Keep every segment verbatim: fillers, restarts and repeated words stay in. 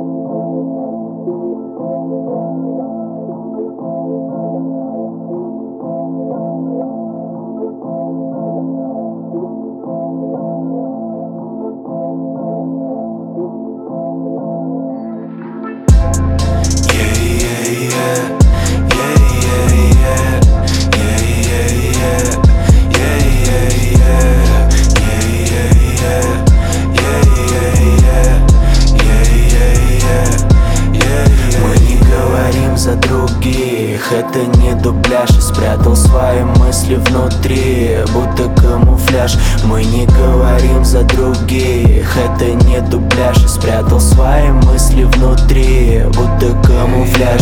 Это не дубляж, и спрятал свои мысли внутри, будто камуфляж. Мы не говорим за других. Это не дубляж, и спрятал свои мысли внутри, будто камуфляж.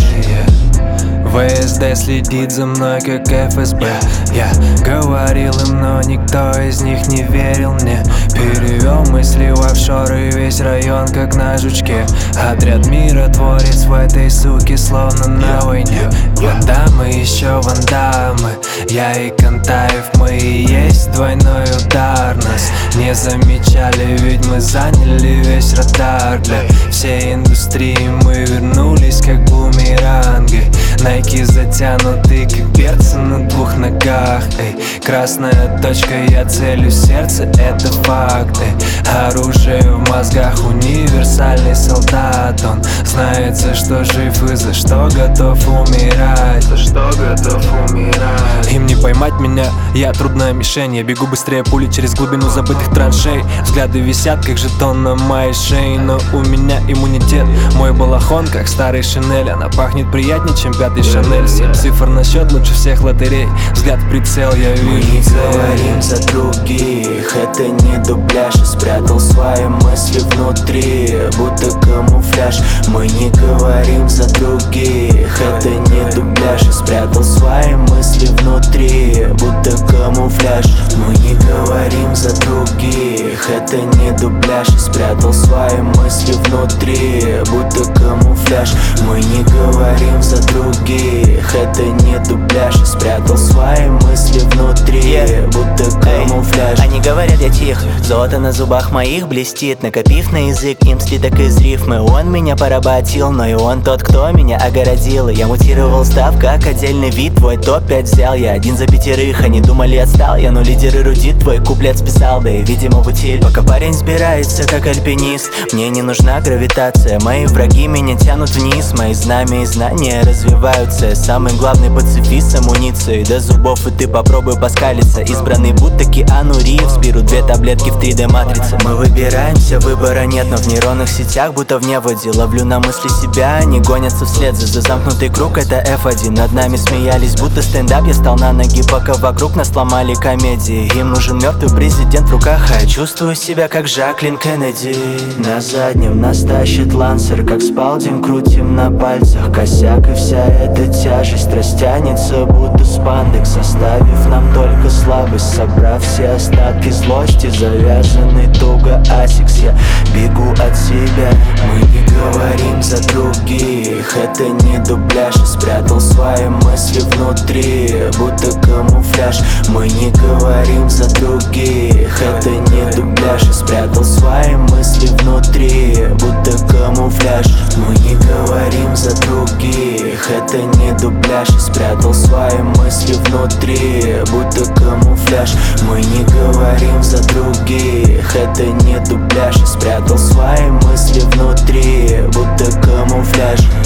ВСД следит за мной, как эф эс бэ. Я говорил им, но никто из них не верил мне. Перевел мысли в офшоры, весь район как на жучке. Отряд миротворец в этой суке, словно на войне. Вандамы, еще вандамы. Я и Кантаев, мы и есть двойной удар. Нас не замечали, ведь мы заняли весь радар. Для всей индустрии мы вернулись как бумеранги. Найки затянуты, как перцы на двух ногах. Эй, красная точка, я целю сердце, это факты. Оружие в мозгах, универсальный солдат. Он знает, за что жив и за что готов умирать. За что готов умирать. Им не поймать меня, я трудная мишень. Я бегу быстрее пули через глубину забытых траншей. Взгляды висят, как жетон на моей шее. Но у меня иммунитет, мой балахон, как старый Шинель. Она пахнет приятнее, чем пятый Шанель. Семь цифр на счет, лучше всех лотерей. Взгляд в прицел, я вижу. Мы не говорим за других. Это не дубляж, и спрятал свои мысли внутри, будто камуфляж. Мы не говорим за других. Это не дубляж, и спрятал свои мысли внутри, будто камуфляж. Мы не говорим за других. Это не дубляж, и спрятал свои мысли внутри, будто камуфляж. Мы не говорим за других. Это не дубляж, и спрятал свои мысли внутри, yeah. Будто камуфляж. Они говорят, я тих, золото на зубах моих блестит. Накопив на язык им слиток из рифмы. Он меня поработил, но и он тот, кто меня огородил. И я мутировал, став как отдельный вид. Твой топ пять взял я, один за пятерых. Они думали, отстал я, но лидер эрудит. Твой куплет списал, да и видимо в утиль. Пока парень сбирается как альпинист, мне не нужна гравитация. Мои враги меня тянут вниз. Мои знамя и знания развиваются. Я самый главный пацифист с амуницией до зубов, и ты попробуй поскалиться. Избранный будто Киану Ривз. Беру две таблетки в три дэ матрице. Мы выбираемся, выбора нет, но в нейронных сетях будто в неводе. Ловлю на мысли себя, они гонятся вслед за, за замкнутый круг, это эф один. Над нами смеялись, будто стендап. Я стал на ноги, пока вокруг нас сломали комедии. Им нужен мертвый президент в руках, а я чувствую себя как Жаклин Кеннеди. На заднем нас тащит лансер, как спалдин, крутим на пальцах косяк. И вся эта тяжесть растянется, будто спандекс, оставив нам только слабость. Собрав все остатки злости, завязанный туго асикс, я бегу от себя. Мы не говорим за других. Это не дубляж, и спрятал свои мысли внутри, будто камуфляж. Мы не говорим за других. Это не дубляж, и спрятал свои мысли внутри, будто камуфляж. Мы не говорим за других. Это не дубляж, и спрятал свои мысли внутри, будто камуфляж. Мы не говорим за других. Это не дубляж, и спрятал свои мысли внутри, будто камуфляж.